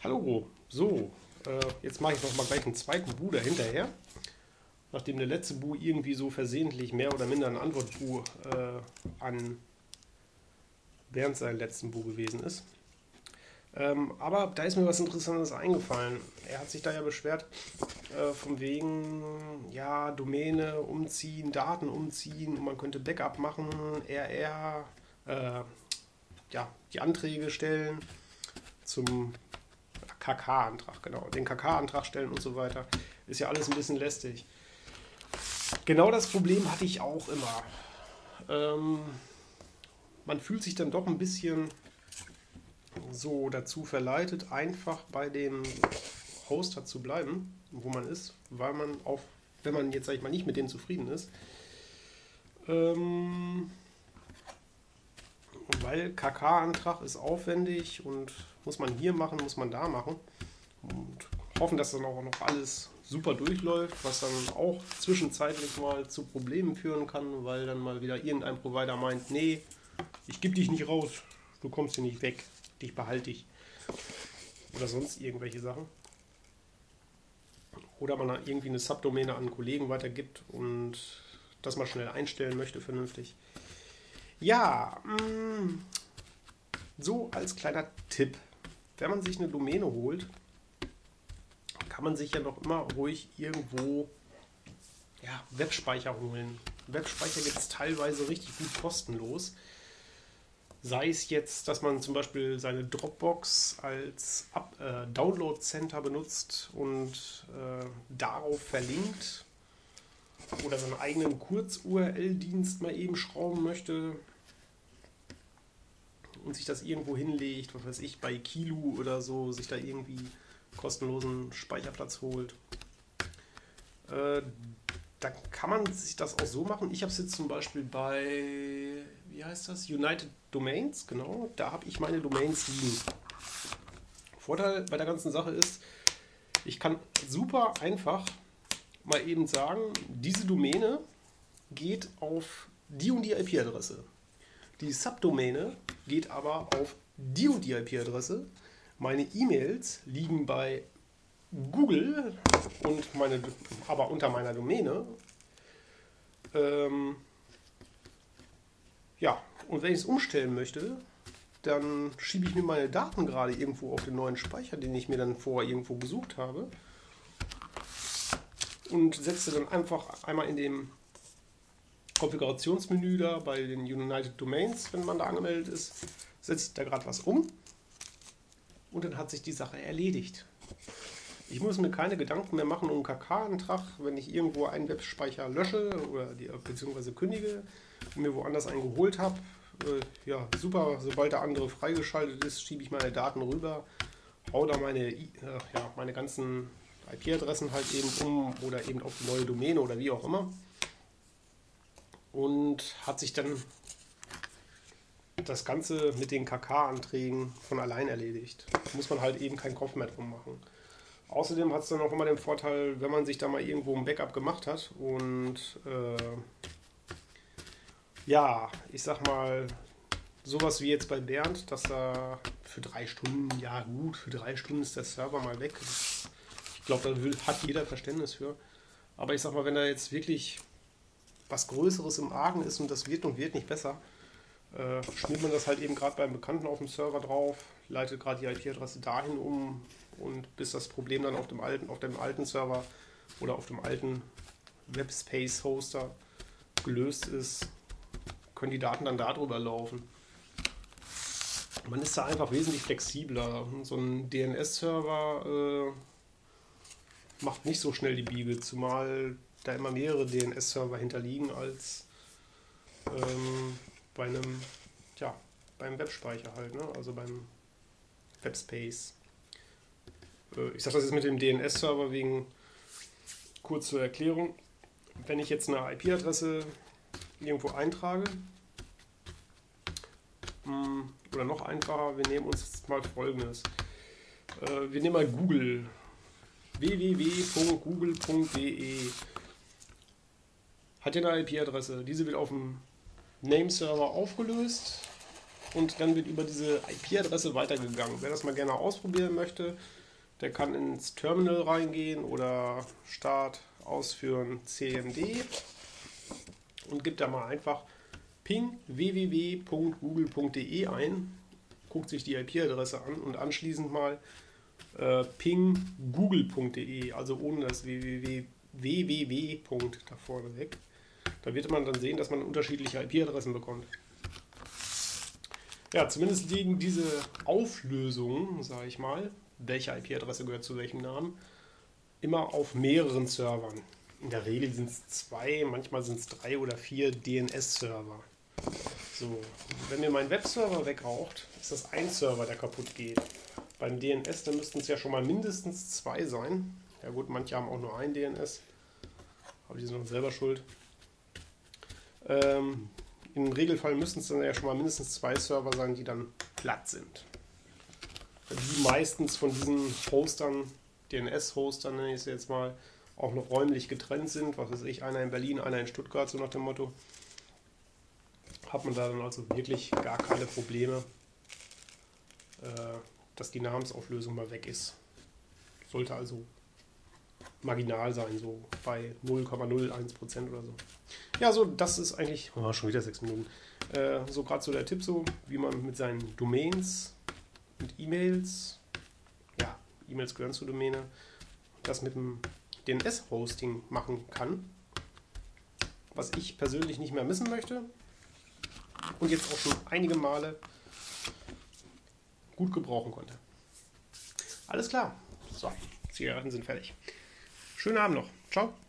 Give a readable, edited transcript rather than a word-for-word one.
Hallo, so, jetzt mache ich noch mal gleich einen zweiten Bu dahinterher, nachdem der letzte Bu irgendwie so versehentlich mehr oder minder ein Antwort-Bu an Bernd seinen letzten Bu gewesen ist. Aber da ist mir was Interessantes eingefallen. Er hat sich da ja beschwert, von wegen, ja, Domäne umziehen, Daten umziehen, und man könnte Backup machen, RR, ja, die Anträge stellen zum KK-Antrag, genau, den KK-Antrag stellen und so weiter. Ist ja alles ein bisschen lästig. Genau das Problem hatte ich auch immer. Man fühlt sich dann doch ein bisschen so dazu verleitet, einfach bei dem Hoster zu bleiben, wo man ist, weil man auch, wenn man jetzt, sag ich mal, nicht mit dem zufrieden ist, weil KK-Antrag ist aufwendig und muss man hier machen, muss man da machen und hoffen, dass dann auch noch alles super durchläuft, was dann auch zwischenzeitlich mal zu Problemen führen kann, weil dann mal wieder irgendein Provider meint, nee, ich gebe dich nicht raus, du kommst hier nicht weg, dich behalte ich. Oder sonst irgendwelche Sachen. Oder man irgendwie eine Subdomäne an einen Kollegen weitergibt und das mal schnell einstellen möchte, vernünftig. Ja, so als kleiner Tipp. Wenn man sich eine Domäne holt, kann man sich ja noch immer ruhig irgendwo Webspeicher holen. Webspeicher gibt es teilweise richtig gut kostenlos. Sei es jetzt, dass man zum Beispiel seine Dropbox als Download Center benutzt und darauf verlinkt oder seinen eigenen Kurz-URL-Dienst mal eben schrauben möchte und sich das irgendwo hinlegt, was weiß ich, bei Kilu oder so, sich da irgendwie kostenlosen Speicherplatz holt. Da kann man sich das auch so machen. Ich habe es jetzt zum Beispiel bei, wie heißt das? United Domains, genau. Da habe ich meine Domains liegen. Vorteil bei der ganzen Sache ist, ich kann super einfach mal eben sagen, diese Domäne geht auf die und die IP-Adresse. Die Subdomäne geht aber auf die und die IP-Adresse. Meine E-Mails liegen bei Google und aber unter meiner Domäne. Ja, und wenn ich es umstellen möchte, dann schiebe ich mir meine Daten gerade irgendwo auf den neuen Speicher, den ich mir dann vorher irgendwo gesucht habe, und setze dann einfach einmal in dem Konfigurationsmenü da bei den United Domains, wenn man da angemeldet ist, setze ich da gerade was um und dann hat sich die Sache erledigt. Ich muss mir keine Gedanken mehr machen um einen KK-Antrag, wenn ich irgendwo einen Webspeicher lösche oder beziehungsweise kündige und mir woanders einen geholt habe. Ja, super, sobald der andere freigeschaltet ist, schiebe ich meine Daten rüber, hau da meine ganzen IP-Adressen halt eben um oder eben auf die neue Domäne oder wie auch immer. Und hat sich dann das Ganze mit den KK-Anträgen von allein erledigt. Da muss man halt eben keinen Kopf mehr drum machen. Außerdem hat es dann auch immer den Vorteil, wenn man sich da mal irgendwo ein Backup gemacht hat und ich sag mal, sowas wie jetzt bei Bernd, dass da für 3 Stunden, ja gut, für 3 Stunden ist der Server mal weg. Ich glaube, da hat jeder Verständnis für. Aber ich sag mal, wenn da jetzt wirklich was Größeres im Argen ist und das wird und wird nicht besser, schmiert man das halt eben gerade beim Bekannten auf dem Server drauf, leitet gerade die IP-Adresse dahin um und bis das Problem dann auf dem alten Server oder auf dem alten Webspace-Hoster gelöst ist, können die Daten dann darüber laufen. Man ist da einfach wesentlich flexibler. So ein DNS-Server macht nicht so schnell die Biege, zumal da immer mehrere DNS-Server hinterliegen als beim Webspeicher halt, ne? Also beim Webspace. Ich sage das jetzt mit dem DNS-Server wegen, kurz zur Erklärung, wenn ich jetzt eine IP-Adresse irgendwo eintrage, oder noch einfacher, wir nehmen uns jetzt mal Folgendes. Wir nehmen mal Google, www.google.de, hat ja eine IP-Adresse, diese wird auf dem Name-Server aufgelöst und dann wird über diese IP-Adresse weitergegangen. Wer das mal gerne ausprobieren möchte, der kann ins Terminal reingehen oder Start ausführen CMD und gibt da mal einfach ping www.google.de ein, guckt sich die IP-Adresse an und anschließend mal ping google.de, also ohne das www da vorne weg. Da wird man dann sehen, dass man unterschiedliche IP-Adressen bekommt. Ja, zumindest liegen diese Auflösungen, sage ich mal, welche IP-Adresse gehört zu welchem Namen, immer auf mehreren Servern. In der Regel sind es 2, manchmal sind es 3 oder 4 DNS-Server. So, wenn mir mein Webserver wegraucht, ist das ein Server, der kaputt geht. Beim DNS, da müssten es ja schon mal mindestens 2 sein. Ja gut, manche haben auch nur ein DNS, aber die sind noch selber schuld. Im Regelfall müssten es dann ja schon mal mindestens 2 Server sein, die dann platt sind. Die meistens von diesen Hostern, DNS-Hostern nenne ich es jetzt mal, auch noch räumlich getrennt sind. Was weiß ich, einer in Berlin, einer in Stuttgart, so nach dem Motto. Hat man da dann also wirklich gar keine Probleme, dass die Namensauflösung mal weg ist. Sollte also marginal sein, so bei 0,01% oder so. Ja, so, das ist eigentlich, schon wieder 6 Minuten, so gerade so der Tipp, so wie man mit seinen Domains und E-Mails, ja, E-Mails gehören zur Domäne, das mit dem DNS-Hosting machen kann, was ich persönlich nicht mehr missen möchte und jetzt auch schon einige Male gut gebrauchen konnte. Alles klar, so, Zigaretten sind fertig. Schönen Abend noch, ciao.